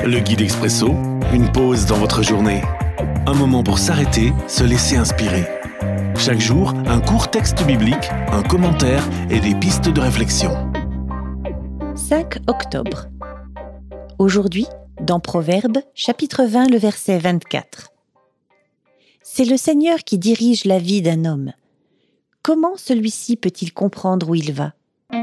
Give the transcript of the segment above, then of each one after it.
Le guide expresso, une pause dans votre journée. Un moment pour s'arrêter, se laisser inspirer. Chaque jour, un court texte biblique, un commentaire et des pistes de réflexion. 5 octobre. Aujourd'hui, dans Proverbes, chapitre 20, le verset 24. C'est le Seigneur qui dirige la vie d'un homme. Comment celui-ci peut-il comprendre où il va ?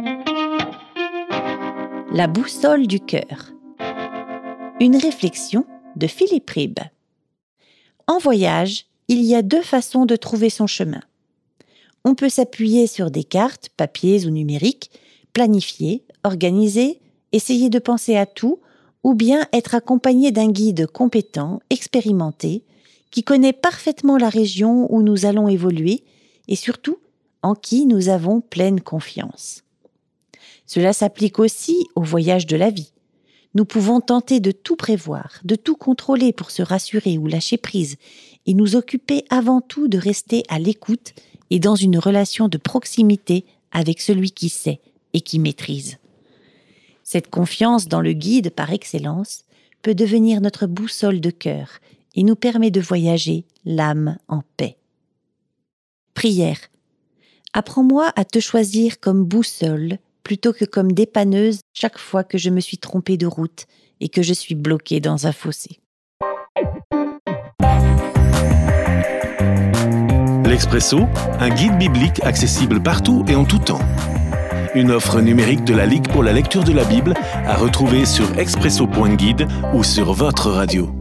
La boussole du cœur. Une réflexion de Philippe Ribes. En voyage, il y a 2 façons de trouver son chemin. On peut s'appuyer sur des cartes, papier ou numériques, planifier, organiser, essayer de penser à tout, ou bien être accompagné d'un guide compétent, expérimenté, qui connaît parfaitement la région où nous allons évoluer et surtout en qui nous avons pleine confiance. Cela s'applique aussi au voyage de la vie. Nous pouvons tenter de tout prévoir, de tout contrôler pour se rassurer ou lâcher prise et nous occuper avant tout de rester à l'écoute et dans une relation de proximité avec celui qui sait et qui maîtrise. Cette confiance dans le guide par excellence peut devenir notre boussole de cœur et nous permet de voyager l'âme en paix. Prière. Apprends-moi à te choisir comme boussole plutôt que comme dépanneuse chaque fois que je me suis trompée de route et que je suis bloquée dans un fossé. L'Expresso, un guide biblique accessible partout et en tout temps. Une offre numérique de la Ligue pour la lecture de la Bible à retrouver sur expresso.guide ou sur votre radio.